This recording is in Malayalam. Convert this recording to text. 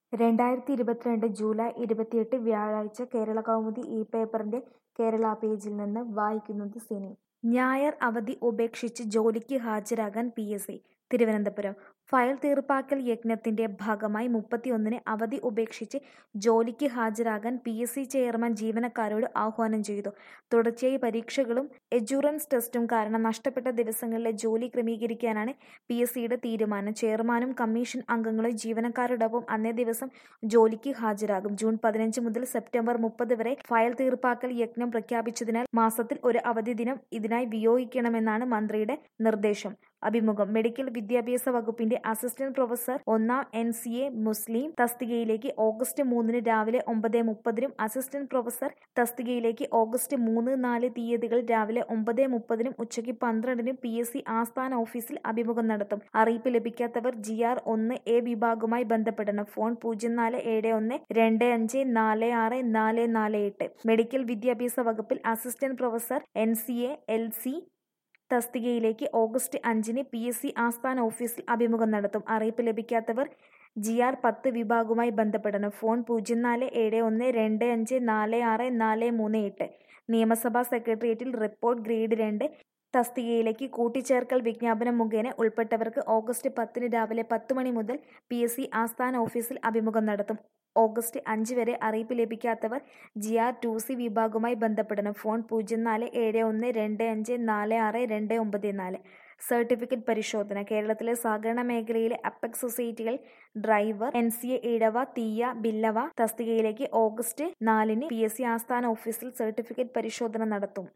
2022 ജൂലൈ 28 വ്യാഴാഴ്ച കേരളകൗമുദി ഇ-പേപ്പറിന്റെ കേരള പേജിൽ നിന്ന് വായിക്കുന്നത് സിനി. ഞായർ അവധി ഉപേക്ഷിച്ച് ജോലിക്ക് ഹാജരാകാൻ പി.എസ്.സി. തിരുവനന്തപുരം ഫയൽ തീർപ്പാക്കൽ യജ്ഞത്തിന്റെ ഭാഗമായി 31-ന് അവധി ഉപേക്ഷിച്ച് ജോലിക്ക് ഹാജരാകാൻ പി.എസ്.സി. ചെയർമാൻ ജീവനക്കാരോട് ആഹ്വാനം ചെയ്തു. തുടർച്ചയായി പരീക്ഷകളും എൻഡ്യൂറൻസ് ടെസ്റ്റും കാരണം നഷ്ടപ്പെട്ട ദിവസങ്ങളിലെ ജോലി ക്രമീകരിക്കാനാണ് പി.എസ്.സിയുടെ തീരുമാനം. ചെയർമാനും കമ്മീഷൻ അംഗങ്ങളും ജീവനക്കാരോടൊപ്പം അന്നേ ദിവസം ജോലിക്ക് ഹാജരാകും. ജൂൺ 15 മുതൽ സെപ്റ്റംബർ 30 വരെ ഫയൽ തീർപ്പാക്കൽ യജ്ഞം പ്രഖ്യാപിച്ചതിനാൽ മാസത്തിൽ ഒരു അവധി ദിനം ഇതിനായി വിനിയോഗിക്കണമെന്നാണ് മന്ത്രിയുടെ നിർദ്ദേശം. അഭിമുഖം മെഡിക്കൽ വിദ്യാഭ്യാസ വകുപ്പിന്റെ അസിസ്റ്റന്റ് പ്രൊഫസർ 1-ാം എൻ.സി.എ. മുസ്ലിം തസ്തികയിലേക്ക് ഓഗസ്റ്റ് 3-ന് രാവിലെ 9:30-നും അസിസ്റ്റന്റ് പ്രൊഫസർ തസ്തികയിലേക്ക് ഓഗസ്റ്റ് 3, 4 തീയതികളിൽ രാവിലെ 9:30-നും ഉച്ചയ്ക്ക് 12-നും പി.എസ്.സി. ആസ്ഥാന ഓഫീസിൽ അഭിമുഖം നടത്തും. അറിയിപ്പ് ലഭിക്കാത്തവർ GR1A വിഭാഗവുമായി ബന്ധപ്പെടണം. ഫോൺ 047125464448. മെഡിക്കൽ വിദ്യാഭ്യാസ വകുപ്പിൽ അസിസ്റ്റന്റ് പ്രൊഫസർ എൻ.സി.എ. എൽ.സി. തസ്തികയിലേക്ക് ഓഗസ്റ്റ് 5-ന് പി.എസ്.സി. ആസ്ഥാന ഓഫീസിൽ അഭിമുഖം നടത്തും. അറിയിപ്പ് ലഭിക്കാത്തവർ GR10 വിഭാഗവുമായി ബന്ധപ്പെടണം. ഫോൺ 047125464438. നിയമസഭാ സെക്രട്ടേറിയറ്റിൽ റിപ്പോർട്ടർ ഗ്രേഡ് 2 തസ്തികയിലേക്ക് കൂട്ടിച്ചേർക്കൽ വിജ്ഞാപനം മുഖേന ഉൾപ്പെട്ടവർക്ക് ഓഗസ്റ്റ് 10-ന് രാവിലെ 10 മണി മുതൽ പി.എസ്.സി. ആസ്ഥാന ഓഫീസിൽ അഭിമുഖം നടത്തും. ഓഗസ്റ്റ് 5 വരെ അറിയിപ്പ് ലഭിക്കാത്തവർ GR2C വിഭാഗവുമായി ബന്ധപ്പെടണം. ഫോൺ 047125469294. സർട്ടിഫിക്കറ്റ് പരിശോധന കേരളത്തിലെ സഹകരണ മേഖലയിലെ അപെക്സ് സൊസൈറ്റികൾ ഡ്രൈവർ, എൻ.സി.എ. ഈഴവ, തീയ, ബില്ലവ തസ്തികയിലേക്ക് ഓഗസ്റ്റ് 4-ന് പി.എസ്.സി. ആസ്ഥാന ഓഫീസിൽ സർട്ടിഫിക്കറ്റ് പരിശോധന നടത്തും.